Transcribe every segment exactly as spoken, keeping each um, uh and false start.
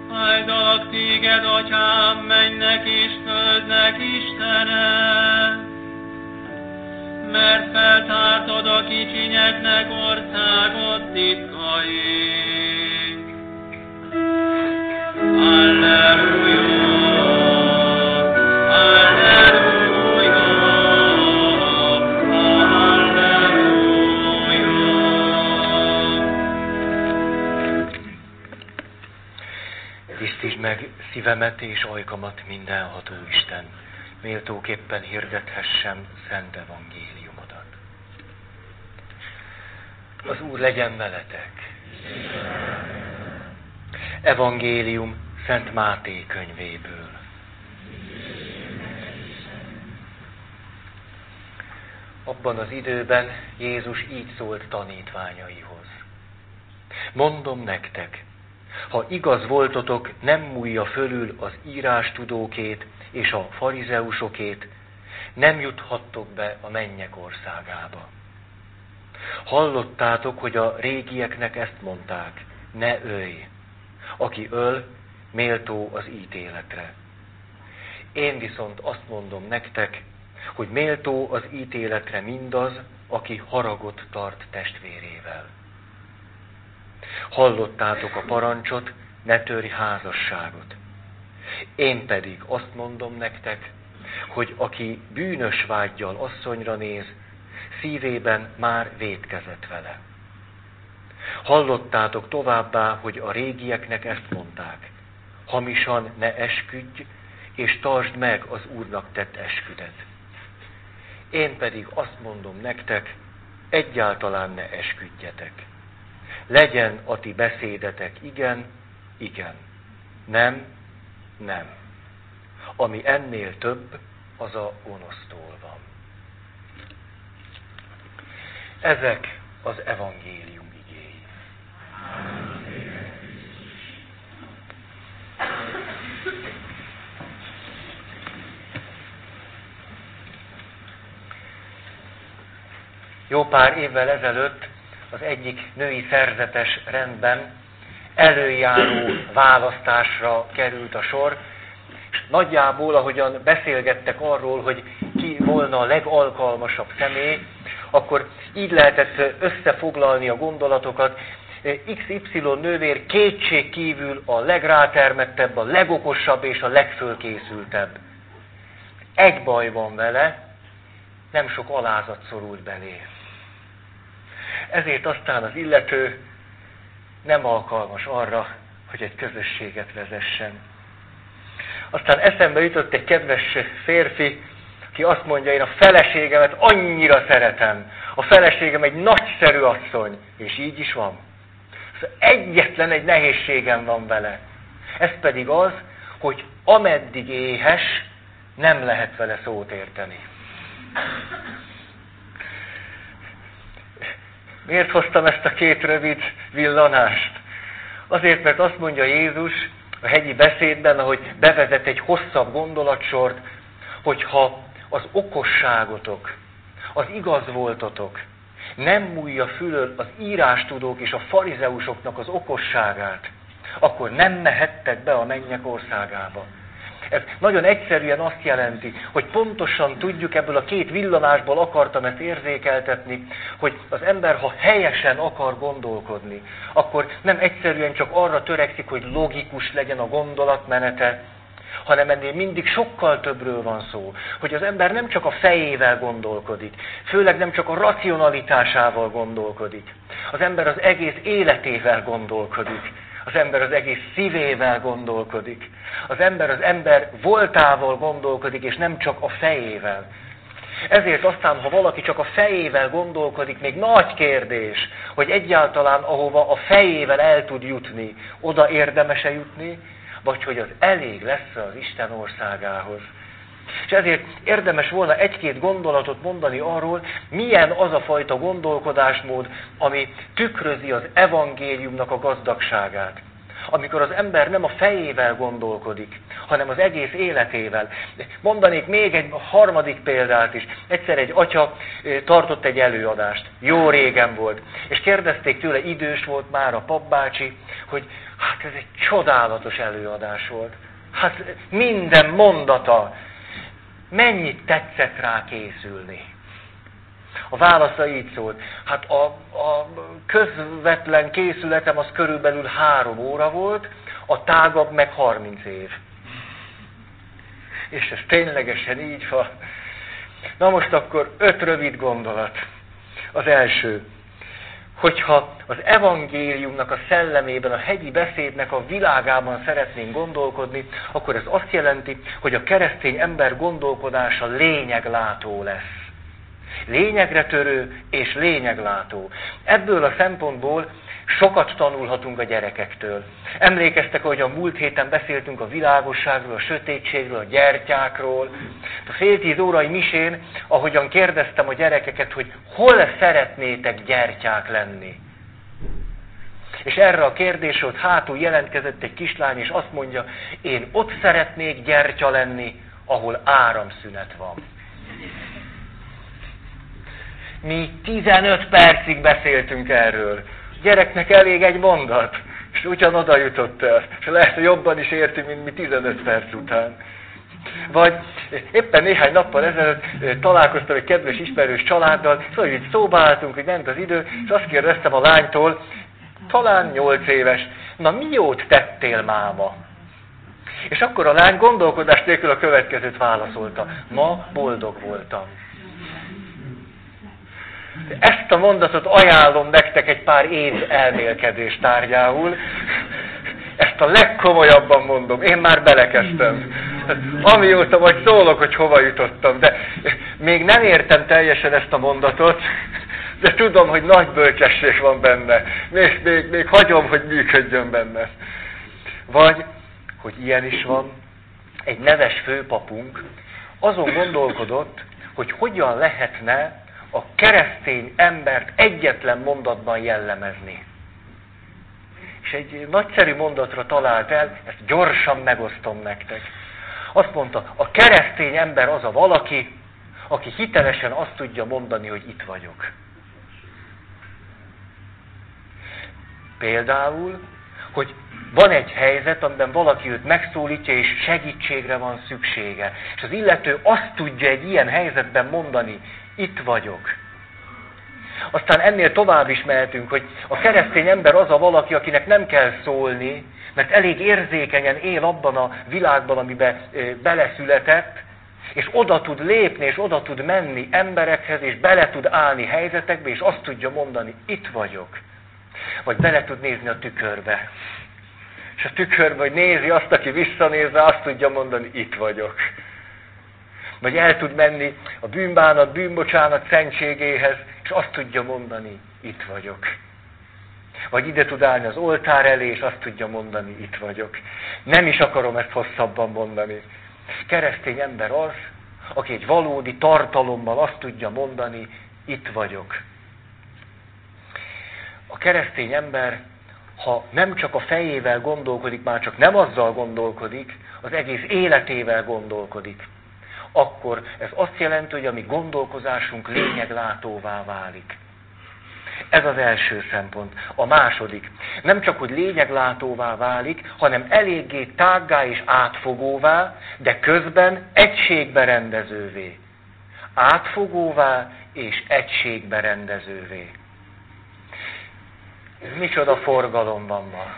Áldalak téged, Atyám, mennek és földnek Istene, mert feltártad a kicsinyeknek országot titkaik. Alleluja! Alleluja! Alleluja! Tisztítsd meg szívemet és ajkamat, mindenható Isten, méltóképpen hirdethessem szent evangéliumodat. Az Úr legyen veletek! Evangélium Szent Máté könyvéből. Abban az időben Jézus így szólt tanítványaihoz. Mondom nektek, ha igaz voltotok, nem múlja fölül az írástudókét és a farizeusokét, nem juthattok be a mennyek országába. Hallottátok, hogy a régieknek ezt mondták, ne ölj. Aki öl, méltó az ítéletre. Én viszont azt mondom nektek, hogy méltó az ítéletre mindaz, aki haragot tart testvérével. Hallottátok a parancsot, ne törj házasságot. Én pedig azt mondom nektek, hogy aki bűnös vággyal asszonyra néz, szívében már vétkezett vele. Hallottátok továbbá, hogy a régieknek ezt mondták, hamisan ne esküdj, és tartsd meg az Úrnak tett esküdet. Én pedig azt mondom nektek, egyáltalán ne esküdjetek. Legyen a ti beszédetek igen, igen, nem, nem. Ami ennél több, az a gonosztól van. Ezek az evangélium igéi. Jó pár évvel ezelőtt az egyik női szerzetes rendben előjáró választásra került a sor, és nagyjából, ahogyan beszélgettek arról, hogy ki volna a legalkalmasabb személy, akkor így lehetett összefoglalni a gondolatokat. iksz ipszilon nővér kétség kívül a legrátermettebb, a legokosabb és a legfölkészültebb. Egy baj van vele, nem sok alázat szorult belé. Ezért aztán az illető nem alkalmas arra, hogy egy közösséget vezessen. Aztán eszembe jutott egy kedves férfi, aki azt mondja, én a feleségemet annyira szeretem. A feleségem egy nagyszerű asszony, és így is van. Egyetlen egy nehézségem van vele. Ez pedig az, hogy ameddig éhes, nem lehet vele szót érteni. Miért hoztam ezt a két rövid villanást? Azért, mert azt mondja Jézus a hegyi beszédben, ahogy bevezet egy hosszabb gondolatsort, hogyha az okosságotok, az igaz voltotok nem múlja fölül az írástudók és a farizeusoknak az okosságát, akkor nem mehettek be a mennyek országába. Ez nagyon egyszerűen azt jelenti, hogy pontosan tudjuk, ebből a két villanásból akartam ezt érzékeltetni, hogy az ember, ha helyesen akar gondolkodni, akkor nem egyszerűen csak arra törekszik, hogy logikus legyen a gondolatmenete, hanem ennél mindig sokkal többről van szó, hogy az ember nem csak a fejével gondolkodik, főleg nem csak a racionalitásával gondolkodik, az ember az egész életével gondolkodik, az ember az egész szívével gondolkodik, az ember az ember voltával gondolkodik, és nem csak a fejével. Ezért aztán, ha valaki csak a fejével gondolkodik, még nagy kérdés, hogy egyáltalán ahova a fejével el tud jutni, oda érdemes-e jutni, vagy hogy az elég lesz az Isten országához. És ezért érdemes volna egy-két gondolatot mondani arról, milyen az a fajta gondolkodásmód, ami tükrözi az evangéliumnak a gazdagságát. amikor az ember nem a fejével gondolkodik, hanem az egész életével. Mondanék még egy harmadik példát is. Egyszer egy atya tartott egy előadást. Jó régen volt. És kérdezték tőle, idős volt már a papbácsi, hogy hát ez egy csodálatos előadás volt. Hát minden mondata. Mennyit tetszett rá készülni? A válasza így szólt, hát a, a közvetlen készületem az körülbelül három óra volt, a tágabb meg harminc év. És ez ténylegesen így van. Na most akkor öt rövid gondolat. Az első, hogyha az evangéliumnak a szellemében, a hegyi beszédnek a világában szeretnénk gondolkodni, akkor ez azt jelenti, hogy a keresztény ember gondolkodása lényeglátó lesz. Lényegre törő és lényeglátó. Ebből a szempontból sokat tanulhatunk a gyerekektől. Emlékeztek, hogy a múlt héten beszéltünk a világosságról, a sötétségről, a gyertyákról. A fél tíz órai misén, ahogyan kérdeztem a gyerekeket, hogy hol szeretnétek gyertyák lenni. És erre a kérdésre ott hátul jelentkezett egy kislány, és azt mondja, én ott szeretnék gyertya lenni, ahol áramszünet van. Mi tizenöt percig beszéltünk erről. Gyereknek elég egy mondat, és ugyanoda jutott el. És lehet, hogy jobban is érti, mint mi tizenöt perc után. Vagy éppen néhány nappal ezelőtt találkoztam egy kedves ismerős családdal, szóval így szóba álltunk, hogy ment az idő, és azt kérdeztem a lánytól, talán nyolc éves, na mi jót tettél máma? És akkor a lány gondolkodás nélkül a következőt válaszolta, ma boldog voltam. Ezt a mondatot ajánlom nektek egy pár év elmélkedés tárgyául. Ezt a legkomolyabban mondom. Én már belekezdtem. Amióta majd szólok, hogy hova jutottam. De még nem értem teljesen ezt a mondatot, de tudom, hogy nagy bölcsesség van benne. Még, még, még hagyom, hogy működjön benne. Vagy, hogy ilyen is van, egy neves főpapunk azon gondolkodott, hogy hogyan lehetne a keresztény embert egyetlen mondatban jellemezni. És egy nagyszerű mondatra talált el, ezt gyorsan megosztom nektek. Azt mondta, a keresztény ember az a valaki, aki hitelesen azt tudja mondani, hogy itt vagyok. Például, hogy van egy helyzet, amiben valaki őt megszólítja, és segítségre van szüksége. És az illető azt tudja egy ilyen helyzetben mondani, itt vagyok. Aztán ennél tovább is mehetünk, hogy a keresztény ember az a valaki, akinek nem kell szólni, mert elég érzékenyen él abban a világban, amiben beleszületett, és oda tud lépni, és oda tud menni emberekhez, és bele tud állni helyzetekbe, és azt tudja mondani, itt vagyok. Vagy bele tud nézni a tükörbe. És a tükörbe, hogy nézi azt, aki visszanézve, azt tudja mondani, itt vagyok. Vagy el tud menni a bűnbánat, bűnbocsánat szentségéhez, és azt tudja mondani, itt vagyok. Vagy ide tud állni az oltár elé, és azt tudja mondani, itt vagyok. Nem is akarom ezt hosszabban mondani. Keresztény ember az, aki egy valódi tartalommal azt tudja mondani, itt vagyok. A keresztény ember, ha nem csak a fejével gondolkodik, már csak nem azzal gondolkodik, az egész életével gondolkodik, akkor ez azt jelenti, hogy a mi gondolkozásunk lényeglátóvá válik. Ez az első szempont. A második. Nem csak, hogy lényeglátóvá válik, hanem eléggé tággá és átfogóvá, de közben egységbe rendezővé. Átfogóvá és egységbe rendezővé. Micsoda forgalom van ma.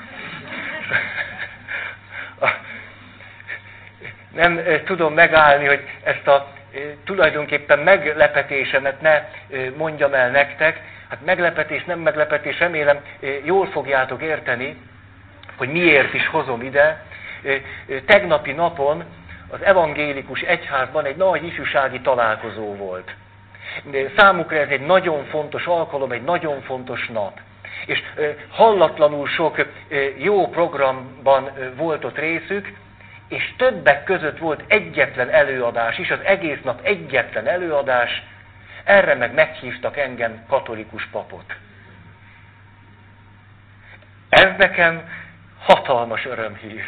Nem tudom megállni, hogy ezt a tulajdonképpen meglepetésemet ne mondjam el nektek. Hát meglepetés, nem meglepetés, remélem jól fogjátok érteni, hogy miért is hozom ide. Tegnapi napon az evangélikus egyházban egy nagy ifjúsági találkozó volt. Számukra ez egy nagyon fontos alkalom, egy nagyon fontos nap. És hallatlanul sok jó programban volt ott részük, és többek között volt egyetlen előadás is, az egész nap egyetlen előadás, erre meg meghívtak engem, katolikus papot. Ez nekem Hatalmas örömhír.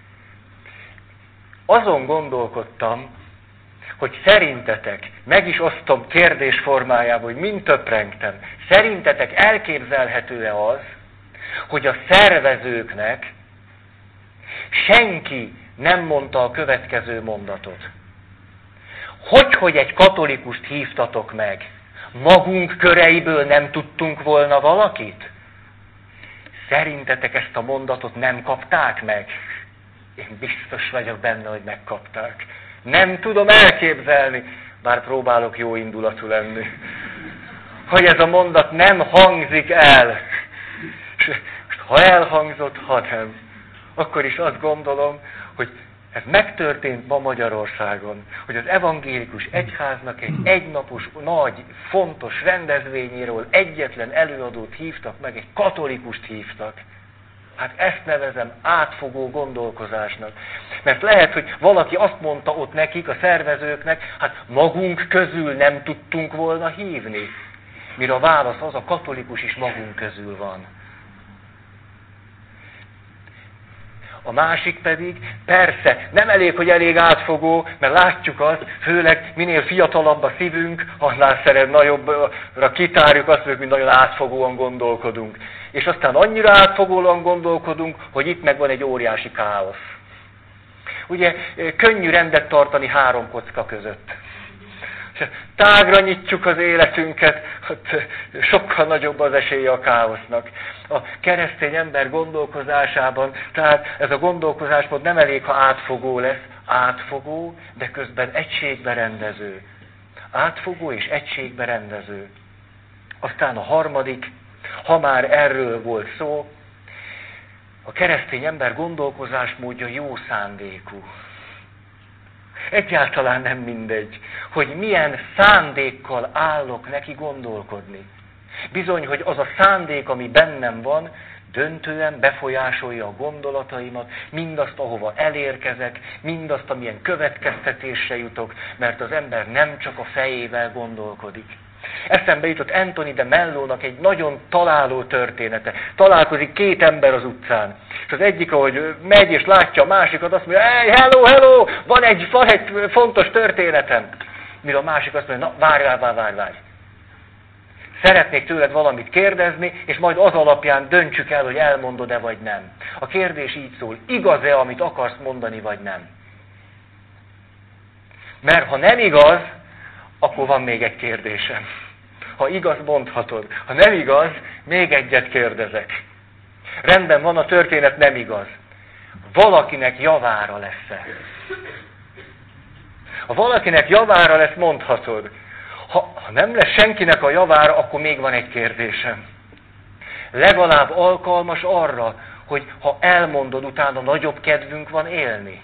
Azon gondolkodtam, hogy szerintetek, meg is osztom kérdés formájában, hogy mind töprengtem, szerintetek elképzelhető-e az, hogy a szervezőknek senki nem mondta a következő mondatot. Hogy, hogy egy katolikust hívtatok meg? Magunk köreiből nem tudtunk volna valakit? Szerintetek ezt a mondatot nem kapták meg? Én biztos vagyok benne, hogy megkapták. Nem tudom elképzelni, bár próbálok jó indulatú lenni, hogy ez a mondat nem hangzik el. És most ha elhangzott, ha nem, akkor is azt gondolom, hogy ez megtörtént ma Magyarországon, hogy az evangélikus egyháznak egy egynapos, nagy, fontos rendezvényéről egyetlen előadót hívtak meg, egy katolikust hívtak. Hát ezt nevezem átfogó gondolkozásnak. Mert lehet, hogy valaki azt mondta ott nekik, a szervezőknek, hát magunk közül nem tudtunk volna hívni. Mire a válasz az, a katolikus is magunk közül van. A másik pedig, persze, nem elég, hogy elég átfogó, mert látjuk azt, főleg minél fiatalabb a szívünk, annál szeret nagyobbra kitárjuk azt, hogy mi nagyon átfogóan gondolkodunk. És aztán annyira átfogóan gondolkodunk, hogy itt megvan egy óriási káosz. Ugye, könnyű rendet tartani három kocka között. Tágra nyitjuk az életünket, hát sokkal nagyobb az esélye a káosznak. A keresztény ember gondolkozásában, tehát ez a gondolkozásmód nem elég, ha átfogó lesz, átfogó, de közben egységbe rendező. Átfogó és egységbe rendező. Aztán a harmadik, ha már erről volt szó, a keresztény ember gondolkozásmódja jó szándékú. Egyáltalán nem mindegy, hogy milyen szándékkal állok neki gondolkodni. Bizony, hogy az a szándék, ami bennem van, döntően befolyásolja a gondolataimat, mindazt, ahova elérkezek, mindazt, amilyen következtetésre jutok, mert az ember nem csak a fejével gondolkodik. Eszembe jutott Anthony de Mellónak egy nagyon találó története. Találkozik két ember az utcán. És az egyik, ahogy megy és látja a másikat, azt mondja, hey, hello, hello, van egy, van egy fontos történetem. Mire a másik azt mondja, na, várj, várj, várj, várj. Szeretnék tőled valamit kérdezni, és majd az alapján döntsük el, hogy elmondod-e vagy nem. A kérdés így szól, igaz-e, amit akarsz mondani, vagy nem? Mert ha nem igaz, akkor van még egy kérdésem. Ha igaz, mondhatod. Ha nem igaz, még egyet kérdezek. Rendben van, a történet nem igaz. Valakinek javára lesz-e? Ha valakinek javára lesz, mondhatod. Ha, ha nem lesz senkinek a javára, akkor még van egy kérdésem. Legalább alkalmas arra, hogy ha elmondod, utána nagyobb kedvünk van élni.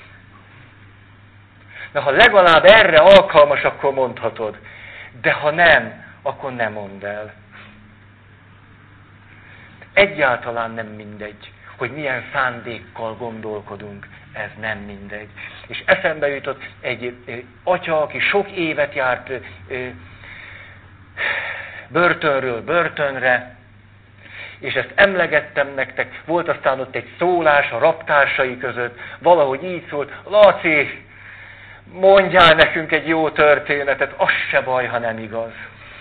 De ha legalább erre alkalmas, akkor mondhatod. De ha nem, akkor nem mondd el. Egyáltalán nem mindegy, hogy milyen szándékkal gondolkodunk. Ez nem mindegy. És eszembe jutott egy atya, aki sok évet járt börtönről börtönre, és ezt emlegettem nektek, volt aztán ott egy szólás a raptársai között, valahogy így szólt, Laci, mondjál nekünk egy jó történetet, az se baj, ha nem igaz.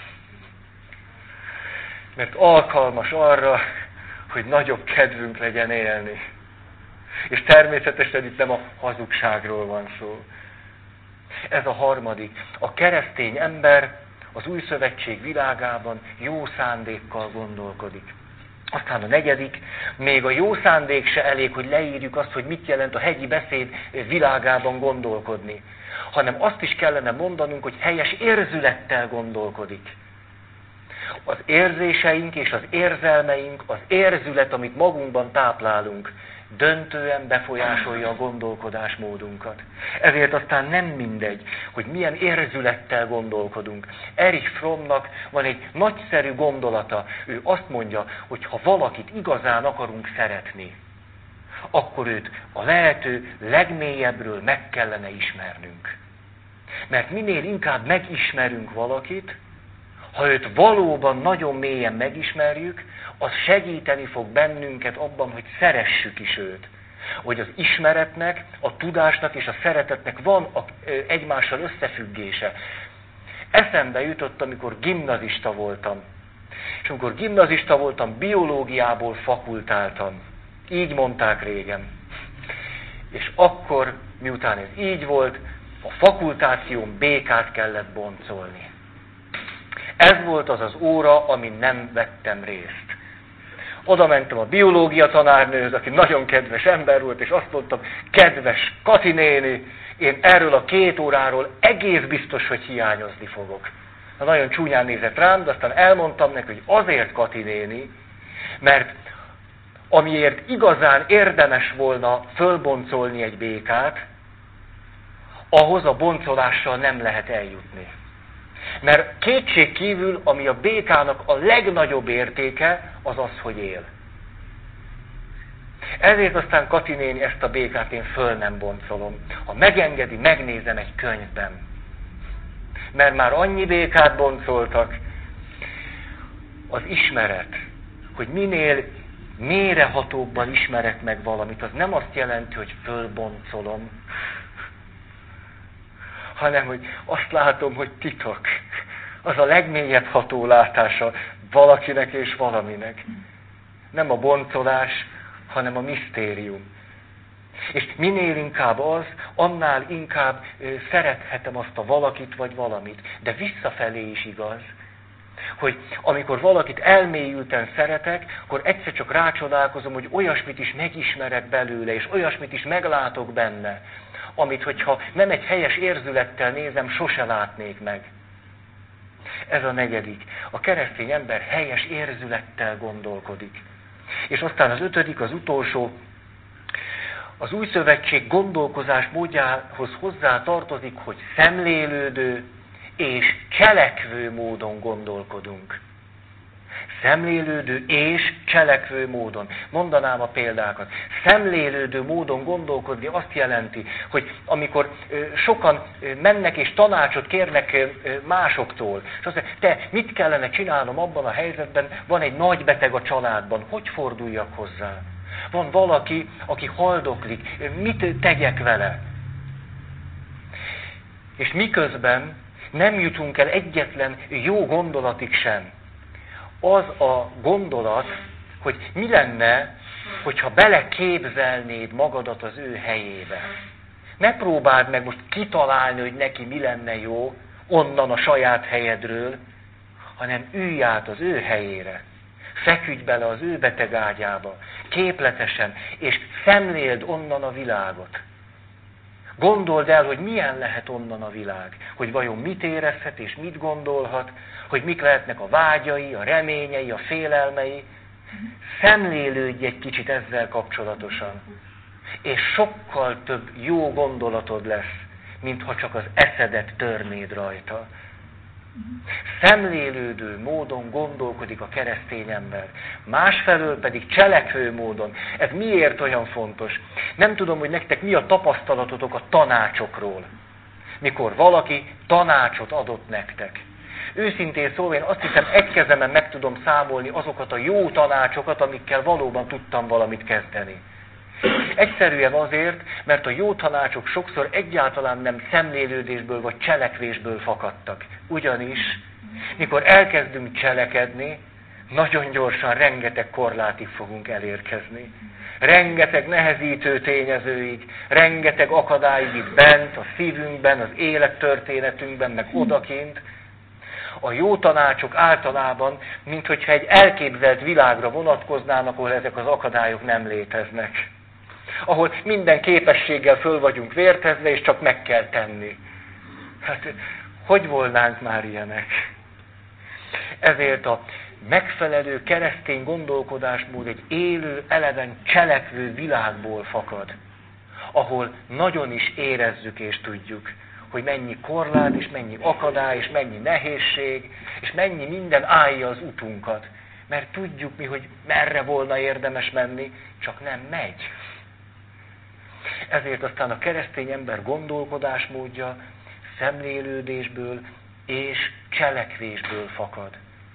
Mert alkalmas arra, hogy nagyobb kedvünk legyen élni. És természetesen itt nem a hazugságról van szó. Ez a harmadik. A keresztény ember az új szövetség világában jó szándékkal gondolkodik. Aztán a negyedik, még a jó szándék se elég, hogy leírjuk azt, hogy mit jelent a hegyi beszéd világában gondolkodni. Hanem azt is kellene mondanunk, hogy helyes érzülettel gondolkodik. Az érzéseink és az érzelmeink, az érzület, amit magunkban táplálunk, döntően befolyásolja a gondolkodásmódunkat. Ezért aztán nem mindegy, hogy milyen érzülettel gondolkodunk. Erich Frommnak van egy nagyszerű gondolata. Ő azt mondja, hogy ha valakit igazán akarunk szeretni, akkor őt a lehető legmélyebbről meg kellene ismernünk. Mert minél inkább megismerünk valakit, ha őt valóban nagyon mélyen megismerjük, az segíteni fog bennünket abban, hogy szeressük is őt. Hogy az ismeretnek, a tudásnak és a szeretetnek van a, egymással összefüggése. Eszembe jutott, amikor gimnazista voltam. És amikor gimnazista voltam, biológiából fakultáltam. Így mondták régen. És akkor, miután ez így volt, a fakultáción békát kellett boncolni. Ez volt az az óra, amin nem vettem részt. Oda mentem a biológia tanárnőhöz, aki nagyon kedves ember volt, és azt mondtam, kedves Kati néni, én erről a két óráról egész biztos, hogy hiányozni fogok. Na, nagyon csúnyán nézett rám, de aztán elmondtam neki, hogy azért, Kati néni, mert amiért igazán érdemes volna fölboncolni egy békát, ahhoz a boncolással nem lehet eljutni. Mert kétség kívül, ami a békának a legnagyobb értéke, az az, hogy él. Ezért aztán Kati néni, ezt a békát én föl nem boncolom. Ha megengedi, megnézem egy könyvben. Mert már annyi békát boncoltak. Az ismeret, hogy minél mélyrehatóbban ismerek meg valamit, az nem azt jelenti, hogy fölboncolom, hanem, hogy azt látom, hogy titok. Az a legmélyebb ható látása valakinek és valaminek. Nem a boncolás, hanem a misztérium. És minél inkább az, annál inkább szerethetem azt a valakit vagy valamit. De visszafelé is igaz, hogy amikor valakit elmélyülten szeretek, akkor egyszer csak rácsodálkozom, hogy olyasmit is megismerek belőle, és olyasmit is meglátok benne, amit, hogyha nem egy helyes érzülettel nézem, sose látnék meg. Ez a negyedik. A keresztény ember helyes érzülettel gondolkodik. És aztán az ötödik, az utolsó, az új szövetség gondolkozás módjához hozzá tartozik, hogy szemlélődő és cselekvő módon gondolkodunk. Szemlélődő és cselekvő módon. Mondanám a példákat. Szemlélődő módon gondolkodni azt jelenti, hogy amikor sokan mennek és tanácsot kérnek másoktól, és azt mondják, te mit kellene csinálnom abban a helyzetben, van egy nagy beteg a családban, hogy forduljak hozzá? Van valaki, aki haldoklik, mit tegyek vele? És miközben nem jutunk el egyetlen jó gondolatig sem. Az a gondolat, hogy mi lenne, hogyha beleképzelnéd magadat az ő helyébe. Ne próbáld meg most kitalálni, hogy neki mi lenne jó, onnan a saját helyedről, hanem ülj át az ő helyére. Feküdj bele az ő beteg ágyába, képletesen, és szemléld onnan a világot. Gondold el, hogy milyen lehet onnan a világ, hogy vajon mit érezhet és mit gondolhat, hogy mik lehetnek a vágyai, a reményei, a félelmei. Szemlélődj egy kicsit ezzel kapcsolatosan. És sokkal több jó gondolatod lesz, mintha csak az eszedet törnéd rajta. Szemlélődő módon gondolkodik a keresztény ember. Másfelől pedig cselekvő módon. Ez miért olyan fontos? Nem tudom, hogy nektek mi a tapasztalatotok a tanácsokról. Mikor valaki tanácsot adott nektek. Őszintén szólva, én azt hiszem, egy kezemen meg tudom számolni azokat a jó tanácsokat, amikkel valóban tudtam valamit kezdeni. Egyszerűen azért, mert a jó tanácsok sokszor egyáltalán nem szemlélődésből vagy cselekvésből fakadtak. Ugyanis, mikor elkezdünk cselekedni, nagyon gyorsan rengeteg korlátig fogunk elérkezni. Rengeteg nehezítő tényezőig, rengeteg akadályig itt bent, a szívünkben, az élettörténetünkben, meg odakint. A jó tanácsok általában, minthogyha egy elképzelt világra vonatkoznának, ahol ezek az akadályok nem léteznek. Ahol minden képességgel föl vagyunk vértezve, és csak meg kell tenni. Hát, hogy volnánk már ilyenek? Ezért a megfelelő keresztény gondolkodásmód egy élő, eleven cselekvő világból fakad, ahol nagyon is érezzük és tudjuk, hogy mennyi korlát, és mennyi akadály, és mennyi nehézség, és mennyi minden állja az utunkat. Mert tudjuk mi, hogy merre volna érdemes menni, csak nem megy. Ezért aztán a keresztény ember gondolkodásmódja szemlélődésből és cselekvésből fakad.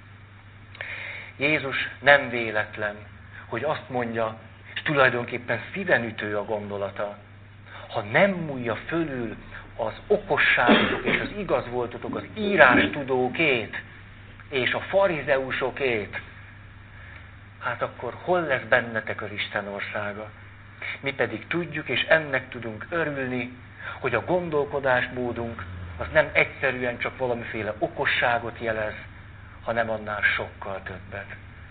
Jézus nem véletlen, hogy azt mondja, és tulajdonképpen szívenütő a gondolata, ha nem múlja fölül az okosságotok és az igazvoltotok, az írástudókét és a farizeusokét, hát akkor hol lesz bennetek az Isten országa? Mi pedig tudjuk, és ennek tudunk örülni, hogy a gondolkodásmódunk az nem egyszerűen csak valamiféle okosságot jelez, hanem annál sokkal többet.